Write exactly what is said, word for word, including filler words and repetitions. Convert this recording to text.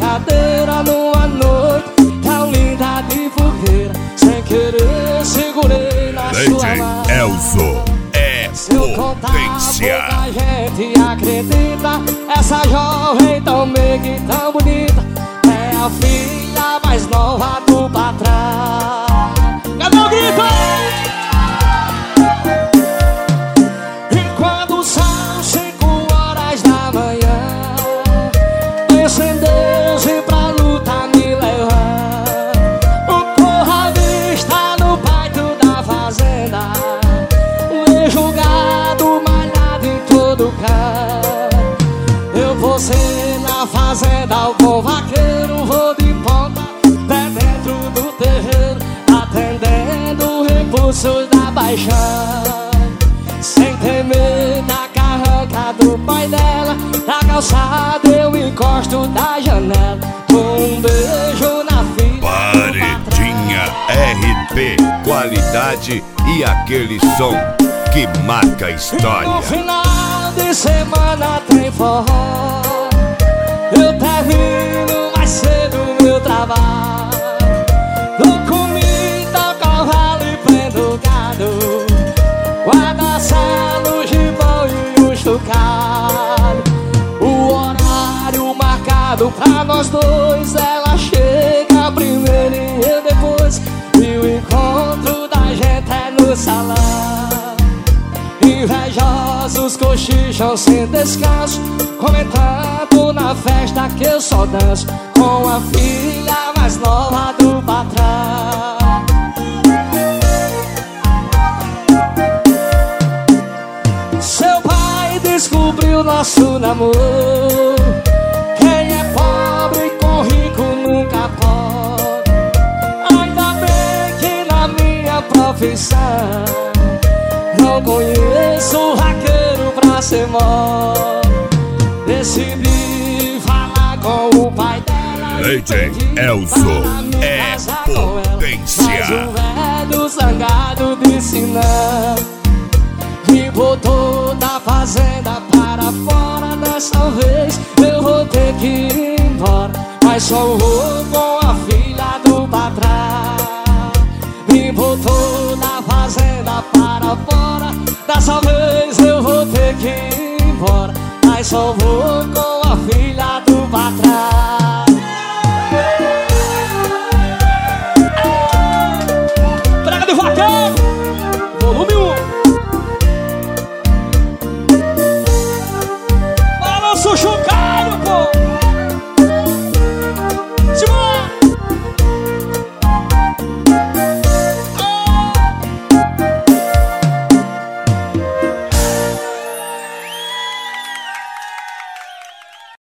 brincadeira numa noite tão linda de fogueira. Sem querer segurei na sua mão. Elzo é potência. A gente acredita, essa jovem tão meiga e tão bonita é a filha mais nova do patrão. Cadê o grito? E quando são cinco horas da manhã, penso em Deus e pra luta me levar. O corravista no pátio da fazenda, vejo o gado malhado em todo canto. Eu vou ser na fazenda, o bom vaqueiro, vou de ponta até dentro do terreiro, atendendo repulsos da paixão. Sem temer da carranca do pai dela, na calçada eu encosto da janela, com um beijo na filha. Paredinha R P, qualidade e aquele som que marca a história. E no final de semana tem forró, eu termino mais cedo meu trabalho. Dou comida ao cavalo e prendo gado, guarda salo, gibão e o chocalho. O horário marcado pra nós dois, ela chega primeiro e eu depois, e o encontro da gente é no salão. Invejosos cochicham sem descanso, comentando na festa que eu só danço com a filha mais nova do patrão. Seu pai descobriu nosso namoro, quem é pobre com rico nunca pode. Ainda bem que na minha profissão não conheço raqueiro pra ser mó. Decidi falar com o pai dela, Leite Elzo é potência. Mas o velho zangado disse não, me botou da fazenda para fora. Dessa vez eu vou ter que ir embora, mas só vou com a filha do patrão. Me botou da fazenda para fora, dessa vez eu vou ter que ir embora, mas só vou com